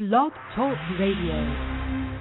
Blog Talk Radio.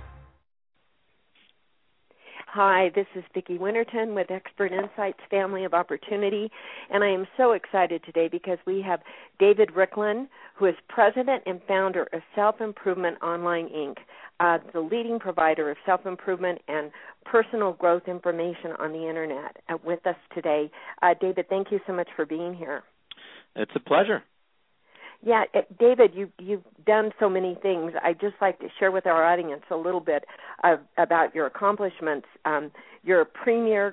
Hi, this is Vicki Winterton with Expert Insights Family of Opportunity, and I am so excited today because we have David Riklan, who is president and founder of Self-Improvement Online, Inc., the leading provider of self-improvement and personal growth information on the Internet, with us today. David, thank you so much for being here. It's a pleasure. Yeah, David, you've done so many things. I'd just like to share with our audience a little bit about your accomplishments. Your premier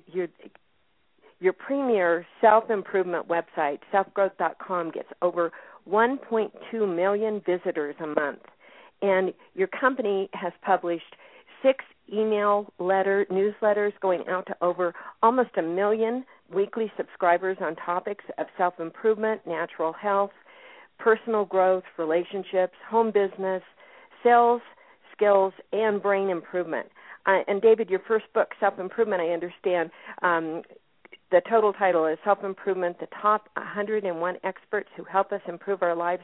self-improvement website, selfgrowth.com, gets over 1.2 million visitors a month. And your company has published 6 email newsletters going out to over almost 1 million weekly subscribers on topics of self-improvement, natural health, personal growth, relationships, home business, sales, skills, and brain improvement. And David, your first book, Self-Improvement, I understand, the total title is Self-Improvement, the Top 101 Experts Who Help Us Improve Our Lives.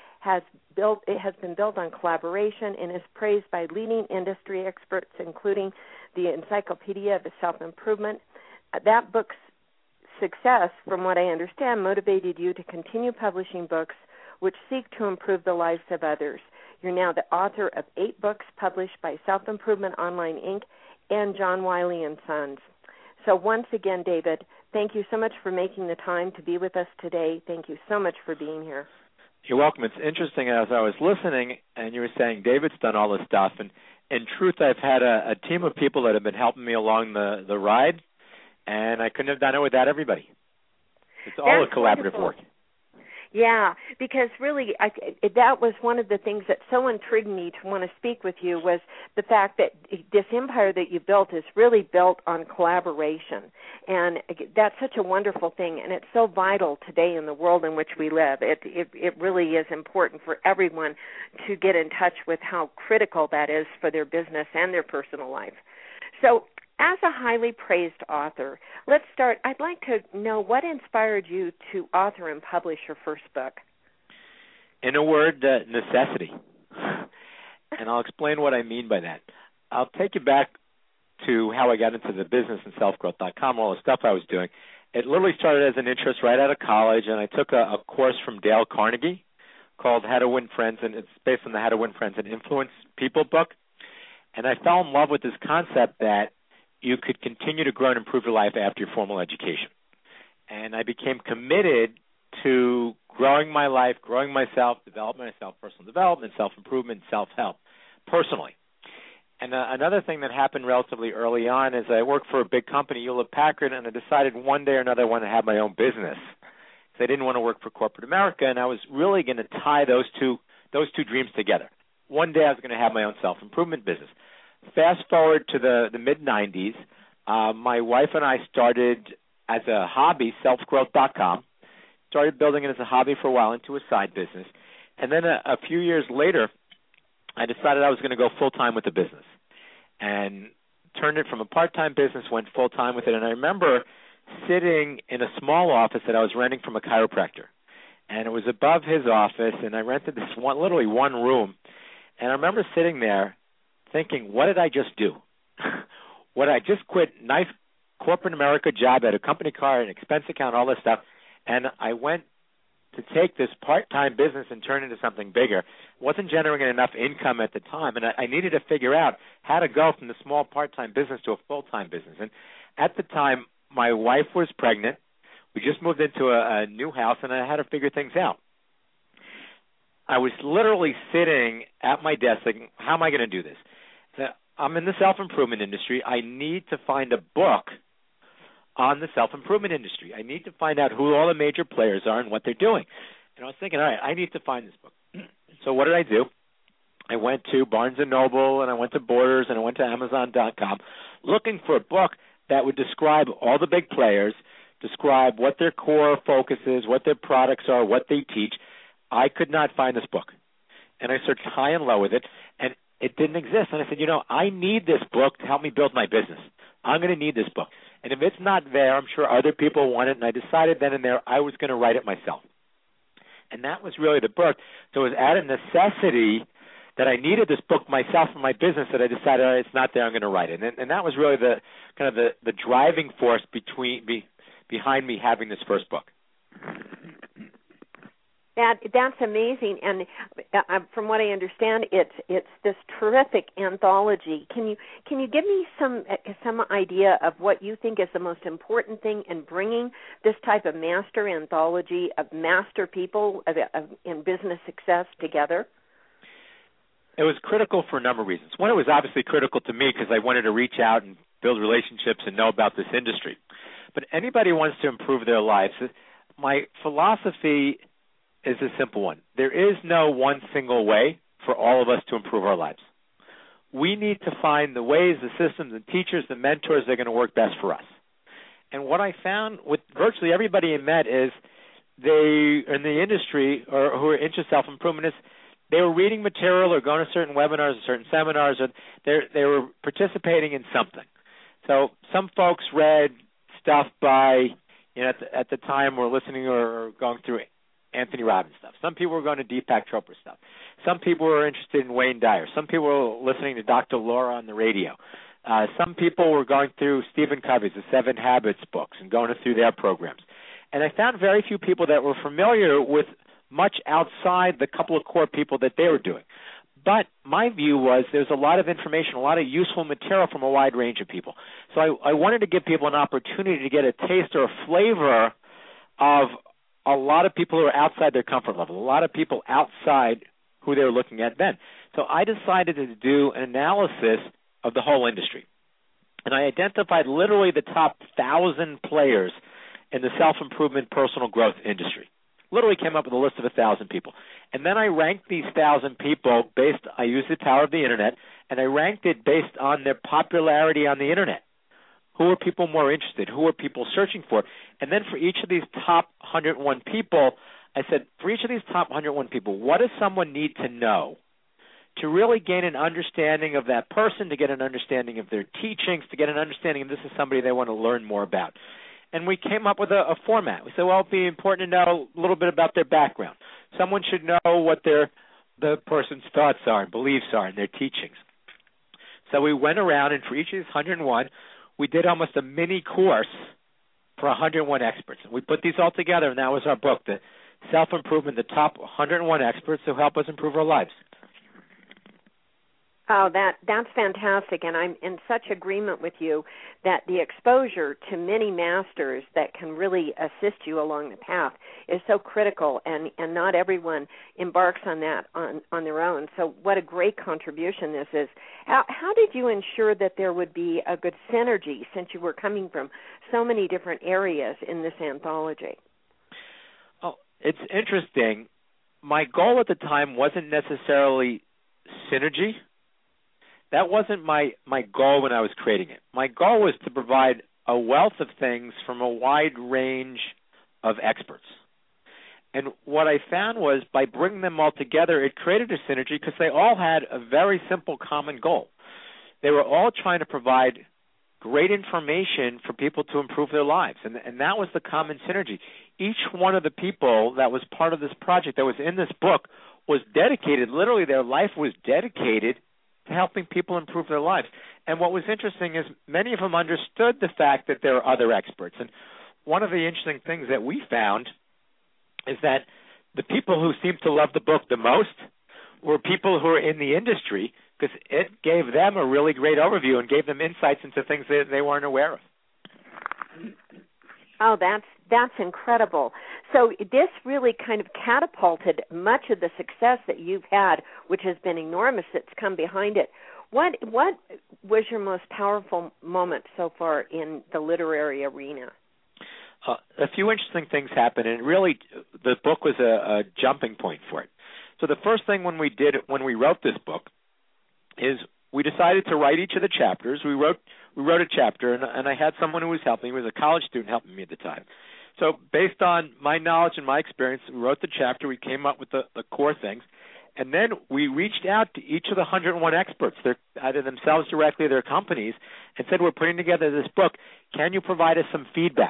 It has been built on collaboration and is praised by leading industry experts, including the Encyclopedia of Self-Improvement. That book's success, from what I understand, motivated you to continue publishing books which seek to improve the lives of others. You're now the author of 8 books published by Self-Improvement Online, Inc. and John Wiley & Sons. So once again, David, thank you so much for making the time to be with us today. Thank you so much for being here. You're welcome. It's interesting, as I was listening, and you were saying David's done all this stuff, and in truth, I've had a team of people that have been helping me along the ride, and I couldn't have done it without everybody. It's all a collaborative work. Yeah, because really that was one of the things that so intrigued me to want to speak with you was the fact that this empire that you built is really built on collaboration. And that's such a wonderful thing, and it's so vital today in the world in which we live. It really is important for everyone to get in touch with how critical that is for their business and their personal life. So as a highly praised author, let's start. I'd like to know what inspired you to author and publish your first book. In a word, necessity. And I'll explain what I mean by that. I'll take you back to how I got into the business and selfgrowth.com, all the stuff I was doing. It literally started as an interest right out of college, and I took a course from Dale Carnegie called How to Win Friends, and it's based on the How to Win Friends and Influence People book. And I fell in love with this concept that you could continue to grow and improve your life after your formal education. And I became committed to growing my life, growing myself, developing myself, personal development, self-improvement, self-help, personally. And another thing that happened relatively early on is I worked for a big company, Hewlett-Packard, and I decided one day or another I wanted to have my own business. So I didn't want to work for corporate America, and I was really going to tie those two dreams together. One day I was going to have my own self-improvement business. Fast forward to the mid-'90s, my wife and I started as a hobby, selfgrowth.com, started building it as a hobby for a while into a side business. And then a few years later, I decided I was going to go full-time with the business and turned it from a part-time business, went full-time with it. And I remember sitting in a small office that I was renting from a chiropractor. And it was above his office, and I rented this literally one room. And I remember sitting there thinking, what did I just do? What I just quit nice corporate America job at a company car, an expense account, all this stuff, and I went to take this part-time business and turn it into something bigger. Wasn't generating enough income at the time, and I needed to figure out how to go from the small part-time business to a full-time business. And at the time, my wife was pregnant. We just moved into a new house, and I had to figure things out. I was literally sitting at my desk thinking, how am I going to do this? I'm in the self-improvement industry. I need to find a book on the self-improvement industry. I need to find out who all the major players are and what they're doing. And I was thinking, all right, I need to find this book. So what did I do? I went to Barnes & Noble, and I went to Borders, and I went to Amazon.com, looking for a book that would describe all the big players, describe what their core focus is, what their products are, what they teach. I could not find this book. And I searched high and low with it, and it didn't exist. And I said, I need this book to help me build my business. I'm going to need this book. And if it's not there, I'm sure other people want it. And I decided then and there I was going to write it myself. And that was really the birth. So it was out of necessity that I needed this book myself for my business that I decided, all right, it's not there, I'm going to write it. And that was really the kind of the driving force behind me having this first book. That's amazing, and from what I understand, it's this terrific anthology. Can you give me some idea of what you think is the most important thing in bringing this type of master anthology of master people in business success together? It was critical for a number of reasons. One, it was obviously critical to me because I wanted to reach out and build relationships and know about this industry. But anybody who wants to improve their lives, my philosophy is a simple one. There is no one single way for all of us to improve our lives. We need to find the ways, the systems, the teachers, the mentors that are going to work best for us. And what I found with virtually everybody I met is they, in the industry or who are into self-improvement, is they were reading material or going to certain webinars or certain seminars, or they were participating in something. So some folks read stuff by, at the time were listening or going through Anthony Robbins stuff. Some people were going to Deepak Chopra stuff. Some people were interested in Wayne Dyer. Some people were listening to Dr. Laura on the radio. Some people were going through Stephen Covey's The 7 Habits books and going through their programs. And I found very few people that were familiar with much outside the couple of core people that they were doing. But my view was there's a lot of information, a lot of useful material from a wide range of people. So I wanted to give people an opportunity to get a taste or a flavor of a lot of people who are outside their comfort level, a lot of people outside who they were looking at then. So I decided to do an analysis of the whole industry. And I identified literally the top 1,000 players in the self-improvement personal growth industry. Literally came up with a list of 1,000 people. And then I ranked these 1,000 people I used the power of the Internet, and I ranked it based on their popularity on the Internet. Who are people more interested? Who are people searching for? And then for each of these top 101 people, I said, for each of these top 101 people, what does someone need to know to really gain an understanding of that person, to get an understanding of their teachings, to get an understanding of this is somebody they want to learn more about? And we came up with a format. We said, well, it'd be important to know a little bit about their background. Someone should know what the person's thoughts are and beliefs are and their teachings. So we went around, and for each of these 101, we did almost a mini course for 101 experts. And we put these all together, and that was our book, the Self-Improvement, the Top 101 Experts Who Help Us Improve Our Lives. Oh, that's fantastic, and I'm in such agreement with you that the exposure to many masters that can really assist you along the path is so critical, and not everyone embarks on that on their own. So what a great contribution this is. How did you ensure that there would be a good synergy since you were coming from so many different areas in this anthology? Oh, it's interesting. My goal at the time wasn't necessarily synergy. That wasn't my goal when I was creating it. My goal was to provide a wealth of things from a wide range of experts. And what I found was by bringing them all together, it created a synergy because they all had a very simple common goal. They were all trying to provide great information for people to improve their lives, and that was the common synergy. Each one of the people that was part of this project that was in this book was dedicated, literally their life was dedicated to helping people improve their lives. And what was interesting is many of them understood the fact that there are other experts. And one of the interesting things that we found is that the people who seemed to love the book the most were people who are in the industry, because it gave them a really great overview and gave them insights into things that they weren't aware of. Oh, that's incredible. So this really kind of catapulted much of the success that you've had, which has been enormous, that's come behind it. What was your most powerful moment so far in the literary arena? A few interesting things happened, and really the book was a jumping point for it. So the first thing when we wrote this book is we decided to write each of the chapters. We wrote a chapter, and I had someone who was helping me. He was a college student helping me at the time. So based on my knowledge and my experience, we wrote the chapter. We came up with the core things. And then we reached out to each of the 101 experts, either themselves directly or their companies, and said, we're putting together this book. Can you provide us some feedback?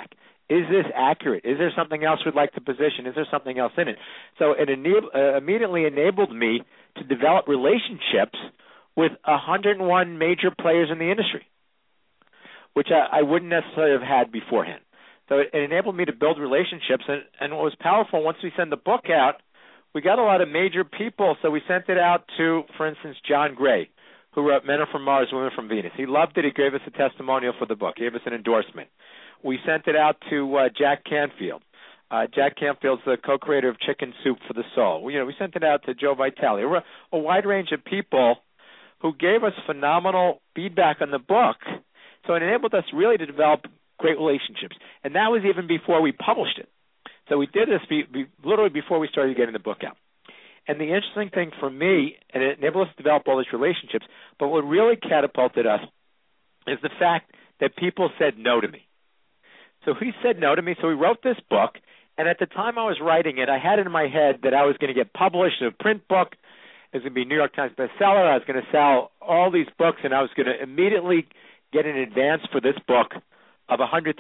Is this accurate? Is there something else we'd like to position? Is there something else in it? So it immediately enabled me to develop relationships with 101 major players in the industry, which I wouldn't necessarily have had beforehand. So it enabled me to build relationships. And what was powerful, once we sent the book out, we got a lot of major people. So we sent it out to, for instance, John Gray, who wrote Men Are From Mars, Women From Venus. He loved it. He gave us a testimonial for the book. He gave us an endorsement. We sent it out to Jack Canfield. Jack Canfield's the co-creator of Chicken Soup for the Soul. We sent it out to Joe Vitale. A wide range of people who gave us phenomenal feedback on the book. So it enabled us really to develop great relationships. And that was even before we published it. So we did this literally before we started getting the book out. And the interesting thing for me, and it enabled us to develop all these relationships, but what really catapulted us is the fact that people said no to me. So he said no to me, so we wrote this book, and at the time I was writing it, I had it in my head that I was going to get published in a print book. It was going to be a New York Times bestseller. I was going to sell all these books, and I was going to immediately get an advance for this book of $100,000.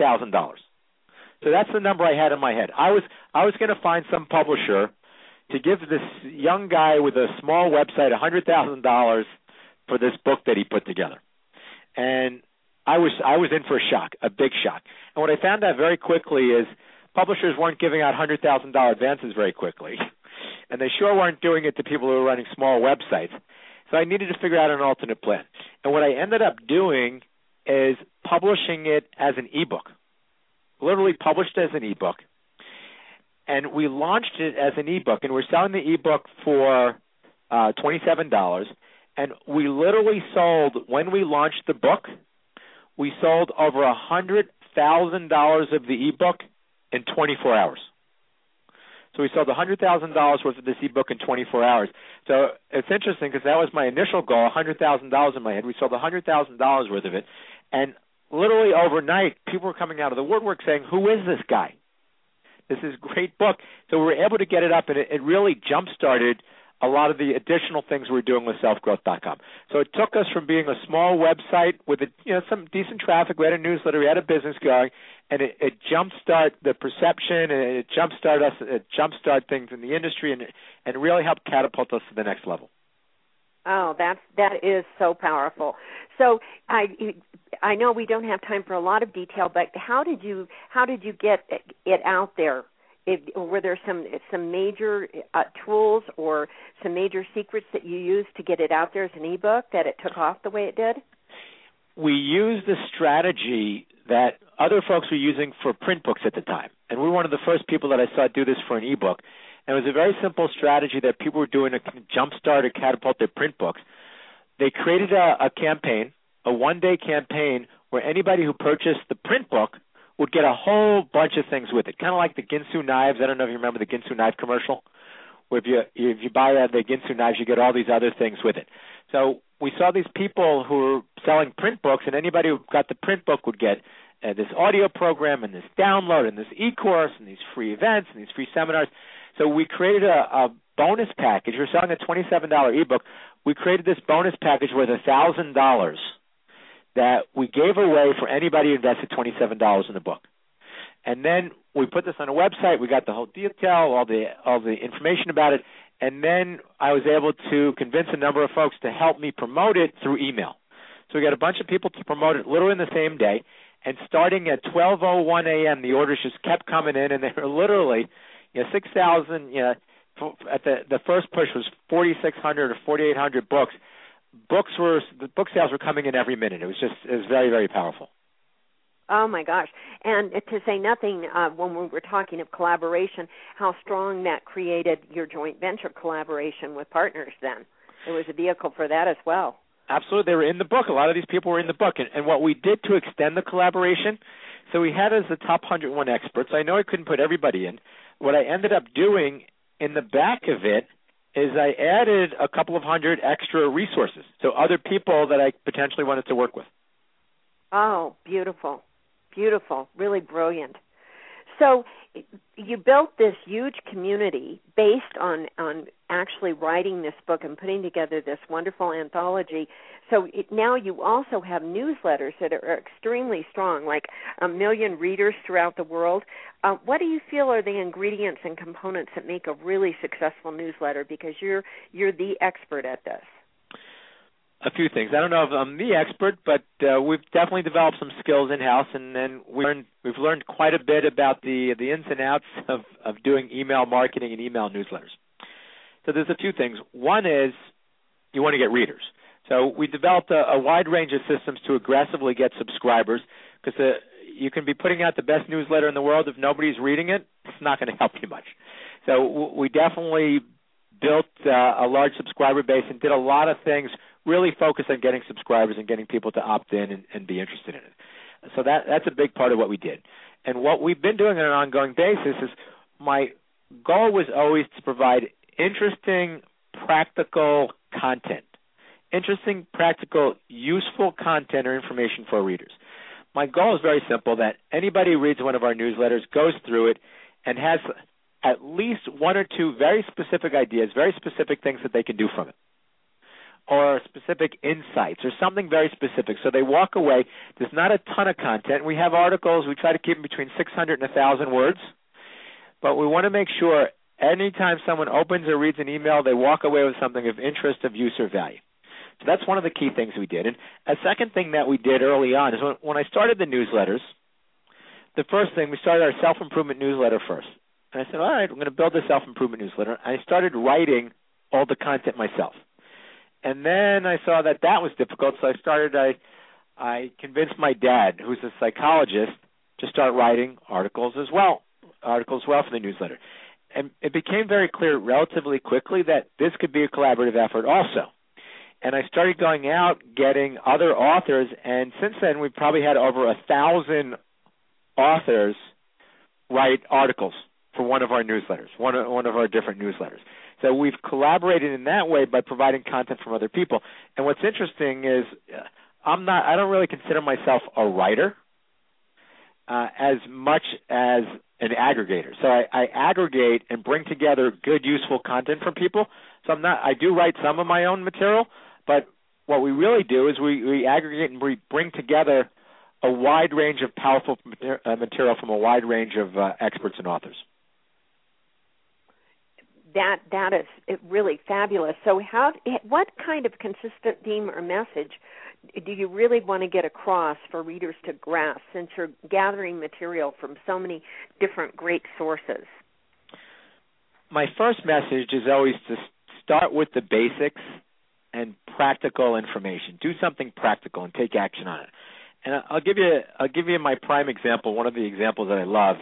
So that's the number I had in my head. I was going to find some publisher to give this young guy with a small website $100,000 for this book that he put together. And I was in for a shock, a big shock. And what I found out very quickly is publishers weren't giving out $100,000 advances very quickly. And they sure weren't doing it to people who were running small websites. So I needed to figure out an alternate plan. And what I ended up doing is publishing it as an ebook, literally published as an ebook. And we launched it as an ebook, and we're selling the ebook for $27. And we literally sold, when we launched the book, we sold over $100,000 of the ebook in 24 hours. So we sold $100,000 worth of this ebook in 24 hours. So it's interesting because that was my initial goal, $100,000 in my head. We sold $100,000 worth of it. And literally overnight, people were coming out of the woodwork saying, who is this guy? This is a great book. So we were able to get it up, and it really jump-started a lot of the additional things we're doing with selfgrowth.com. So it took us from being a small website with some decent traffic. We had a newsletter, we had a business going, and it jumpstart the perception, and it jumpstart things in the industry, and really helped catapult us to the next level. Oh, that is so powerful. So I know we don't have time for a lot of detail, but how did you get it out there? Were there some major tools or some major secrets that you used to get it out there as an ebook that it took off the way it did? We used the strategy that other folks were using for print books at the time, and we were one of the first people that I saw do this for an ebook. And it was a very simple strategy that people were doing to jumpstart or catapult their print books. They created a campaign, a one-day campaign, where anybody who purchased the print book would get a whole bunch of things with it, kind of like the Ginsu knives. I don't know if you remember the Ginsu knife commercial, where if you buy the Ginsu knives, you get all these other things with it. So we saw these people who were selling print books, and anybody who got the print book would get this audio program and this download and this e-course and these free events and these free seminars. So we created a bonus package. We're selling a $27 ebook. We created this bonus package worth $1,000 that we gave away for anybody who invested $27 in the book. And then we put this on a website. We got the whole detail, all the information about it. And then I was able to convince a number of folks to help me promote it through email. So we got a bunch of people to promote it literally in the same day. And starting at 12:01 a.m., the orders just kept coming in, and they were literally 6,000. At the first push was 4,600 or 4,800 books. The book sales were coming in every minute. It was very, very powerful. Oh my gosh! And to say nothing when we were talking of collaboration, how strong that created your joint venture collaboration with partners. Then it was a vehicle for that as well. Absolutely, they were in the book. A lot of these people were in the book, and what we did to extend the collaboration. So we had as the top 101 experts. I know I couldn't put everybody in. What I ended up doing in the back of it is I added a couple of hundred extra resources, so other people that I potentially wanted to work with. Oh, beautiful. Beautiful. Really brilliant. So you built this huge community based on actually writing this book and putting together this wonderful anthology. So now you also have newsletters that are extremely strong, like 1 million readers throughout the world. What do you feel are the ingredients and components that make a really successful newsletter? Because you're the expert at this. A few things. I don't know if I'm the expert, but we've definitely developed some skills in-house, and then we've learned quite a bit about the ins and outs of doing email marketing and email newsletters. So there's a few things. One is you want to get readers. So we developed a wide range of systems to aggressively get subscribers, because you can be putting out the best newsletter in the world. If nobody's reading it, it's not going to help you much. So we definitely built a large subscriber base and did a lot of things really focused on getting subscribers and getting people to opt in and be interested in it. So that's a big part of what we did. And what we've been doing on an ongoing basis is my goal was always to provide interesting, practical content. Interesting, practical, useful content or information for readers. My goal is very simple, that anybody who reads one of our newsletters, goes through it, and has at least one or two very specific ideas, very specific things that they can do from it, or specific insights, or something very specific. So they walk away. There's not a ton of content. We have articles. We try to keep them between 600 and 1,000 words. But we want to make sure anytime someone opens or reads an email, they walk away with something of interest, of use, or value. So that's one of the key things we did. And a second thing that we did early on is when I started the newsletters, the first thing, we started our self-improvement newsletter first. And I said, all right, I'm going to build a self-improvement newsletter. I started writing all the content myself. And then I saw that was difficult, so I convinced my dad, who's a psychologist, to start writing articles as well for the newsletter. And it became very clear relatively quickly that this could be a collaborative effort also. And I started going out, getting other authors, and since then we've probably had over 1,000 authors write articles for one of our newsletters, one of our different newsletters. So we've collaborated in that way by providing content from other people. And what's interesting is I don't really consider myself a writer as much as an aggregator. So I aggregate and bring together good, useful content from people. So I do write some of my own material, but what we really do is we aggregate and we bring together a wide range of powerful material from a wide range of experts and authors. That is really fabulous. So what kind of consistent theme or message do you really want to get across for readers to grasp, since you're gathering material from so many different great sources? My first message is always to start with the basics and practical information. Do something practical and take action on it. And I'll give you my prime example, one of the examples that I love.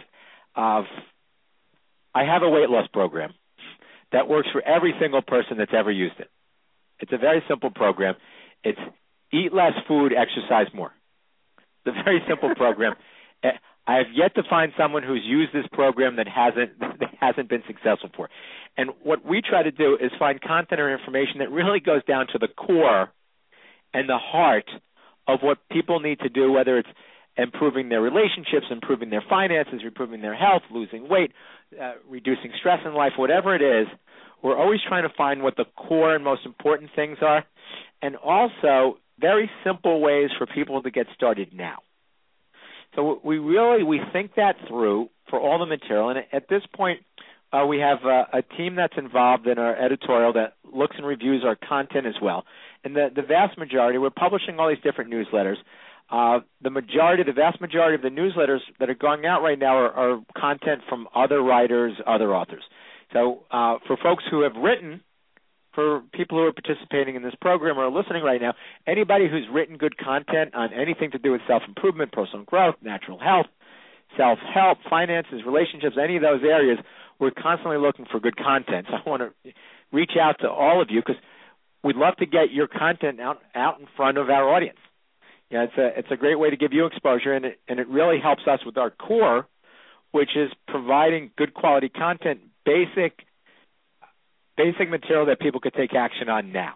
I have a weight loss program that works for every single person that's ever used it. It's a very simple program. It's eat less food, exercise more. It's a very simple program. I have yet to find someone who's used this program that hasn't been successful for. And what we try to do is find content or information that really goes down to the core and the heart of what people need to do, whether it's improving their relationships, improving their finances, improving their health, losing weight, reducing stress in life, whatever it is. We're always trying to find what the core and most important things are, and also very simple ways for people to get started now. So we think that through for all the material, and at this point we have a team that's involved in our editorial that looks and reviews our content as well. And the vast majority, we're publishing all these different newsletters. The vast majority of the newsletters that are going out right now are content from other writers, other authors. So for folks who have written, for people who are participating in this program or are listening right now, anybody who's written good content on anything to do with self-improvement, personal growth, natural health, self-help, finances, relationships, any of those areas, we're constantly looking for good content. So I want to reach out to all of you because we'd love to get your content out in front of our audience. Yeah, it's a great way to give you exposure, and it really helps us with our core, which is providing good quality content, basic material that people could take action on now.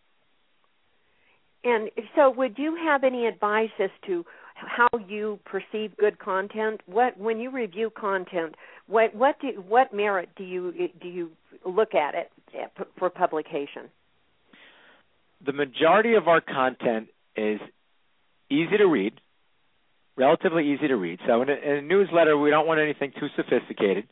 And so would you have any advice as to how you perceive good content? When you review content, what merit do you look at it for publication? The majority of our content is easy to read, relatively easy to read. So in a newsletter, we don't want anything too sophisticated.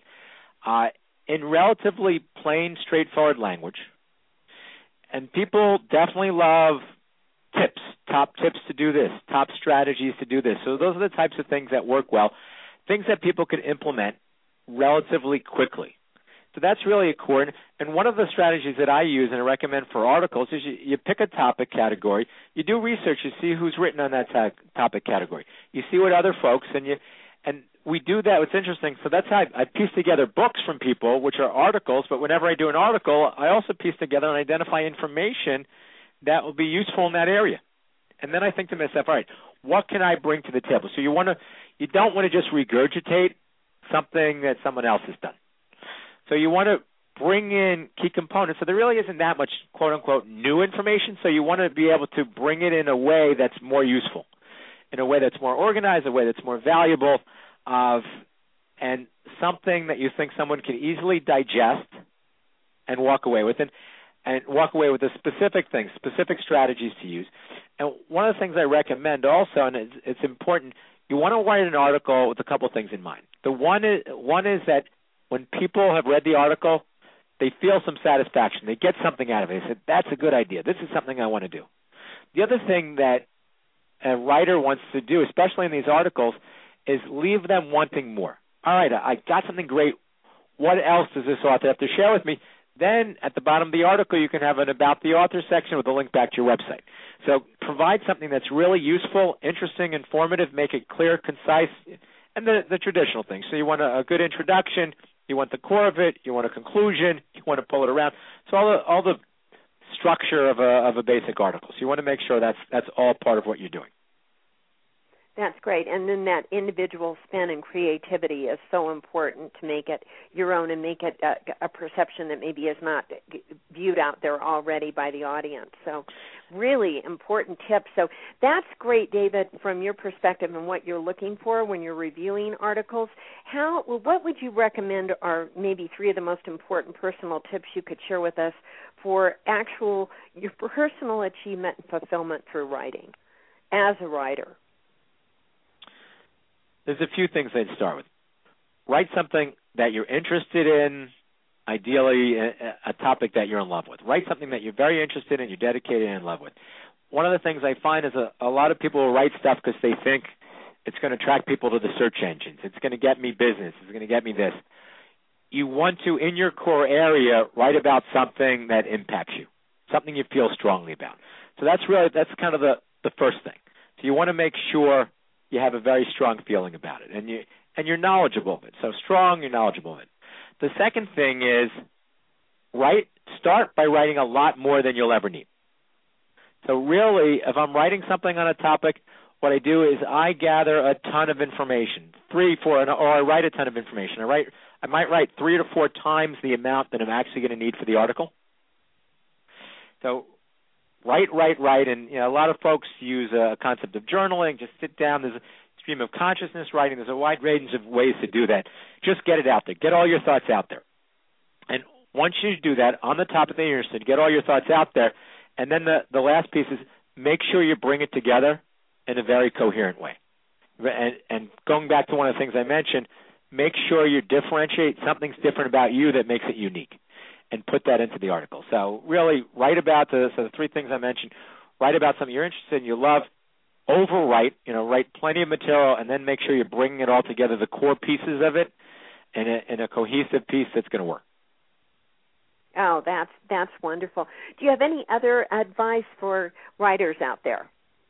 In relatively plain, straightforward language. And people definitely love tips, top tips to do this, top strategies to do this. So those are the types of things that work well, things that people can implement relatively quickly. So that's really a core. And one of the strategies that I use and I recommend for articles is you pick a topic category, you do research, you see who's written on that topic category. You see what other folks, and we do that. It's interesting. So that's how I piece together books from people, which are articles, but whenever I do an article, I also piece together and identify information that will be useful in that area. And then I think to myself, all right, what can I bring to the table? So you don't want to just regurgitate something that someone else has done. So you want to bring in key components. So there really isn't that much, quote unquote, new information. So you want to be able to bring it in a way that's more useful, in a way that's more organized, a way that's more valuable, and something that you think someone can easily digest and walk away with it, and walk away with the specific things, specific strategies to use. And one of the things I recommend also, and it's important, you want to write an article with a couple of things in mind. The one is that when people have read the article, they feel some satisfaction. They get something out of it. They say, that's a good idea. This is something I want to do. The other thing that a writer wants to do, especially in these articles, is leave them wanting more. All right, I got something great. What else does this author have to share with me? Then at the bottom of the article, you can have an About the Author section with a link back to your website. So provide something that's really useful, interesting, informative, make it clear, concise, and the traditional things. So you want a good introduction, you want the core of it, you want a conclusion, you want to pull it around. So all the structure of a basic article. So you want to make sure that's all part of what you're doing. That's great. And then that individual spin and creativity is so important to make it your own and make it a perception that maybe is not viewed out there already by the audience. So really important tips. So that's great, David, from your perspective and what you're looking for when you're reviewing articles. What would you recommend are maybe three of the most important personal tips you could share with us for your personal achievement and fulfillment through writing as a writer? There's a few things I'd start with. Write something that you're interested in, ideally a topic that you're in love with. Write something that you're very interested in, you're dedicated and in love with. One of the things I find is a lot of people will write stuff because they think it's going to attract people to the search engines. It's going to get me business. It's going to get me this. You want to, in your core area, write about something that impacts you, something you feel strongly about. So that's kind of the first thing. So you want to make sure you have a very strong feeling about it, and you're knowledgeable of it. So strong, you're knowledgeable of it. The second thing is start by writing a lot more than you'll ever need. So really, if I'm writing something on a topic, what I do is I gather a ton of information, 3, 4, or I write a ton of information. I might write 3 to 4 times the amount that I'm actually going to need for the article. So write, and a lot of folks use a concept of journaling. Just sit down. There's a stream of consciousness writing. There's a wide range of ways to do that. Just get it out there. Get all your thoughts out there. And once you do that on the topic that you're interested in, get all your thoughts out there. And then the last piece is make sure you bring it together in a very coherent way. And going back to one of the things I mentioned, make sure you differentiate something's different about you that makes it unique, and put that into the article. So really write about the 3 things I mentioned. Write about something you're interested in, you love. Overwrite, write plenty of material, and then make sure you're bringing it all together, the core pieces of it, in a cohesive piece that's going to work. Oh, that's wonderful. Do you have any other advice for writers out there?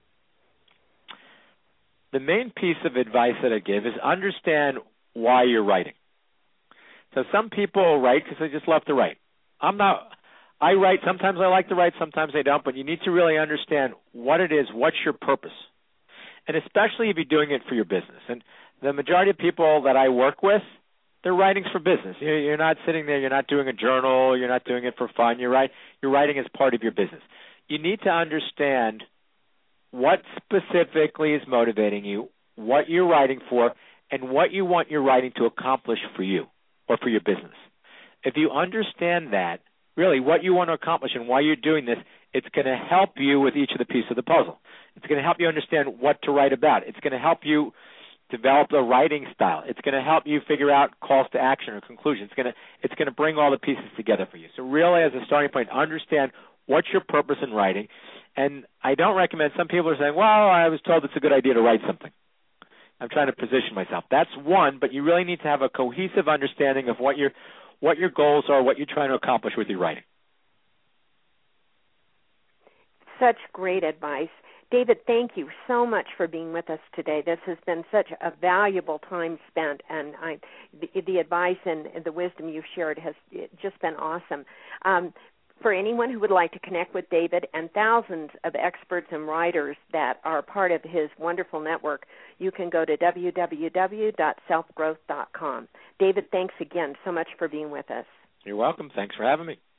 The main piece of advice that I give is understand why you're writing. So some people write because they just love to write. I write, sometimes I like to write, sometimes I don't, but you need to really understand what it is, what's your purpose. And especially if you're doing it for your business. And the majority of people that I work with, they're writing for business. You're not sitting there, you're not doing a journal, you're not doing it for fun. You're writing as part of your business. You need to understand what specifically is motivating you, what you're writing for, and what you want your writing to accomplish for you or for your business. If you understand that, really what you want to accomplish and why you're doing this, it's going to help you with each of the pieces of the puzzle. It's going to help you understand what to write about. It's going to help you develop a writing style. It's going to help you figure out calls to action or conclusions. It's going to bring all the pieces together for you. So really, as a starting point, understand what's your purpose in writing. And I don't recommend, some people are saying, well, I was told it's a good idea to write something. I'm trying to position myself. That's one, but you really need to have a cohesive understanding of what your goals are, what you're trying to accomplish with your writing. Such great advice. David, thank you so much for being with us today. This has been such a valuable time spent, and the advice and the wisdom you've shared has just been awesome. For anyone who would like to connect with David and thousands of experts and writers that are part of his wonderful network, you can go to www.selfgrowth.com. David, thanks again so much for being with us. You're welcome. Thanks for having me.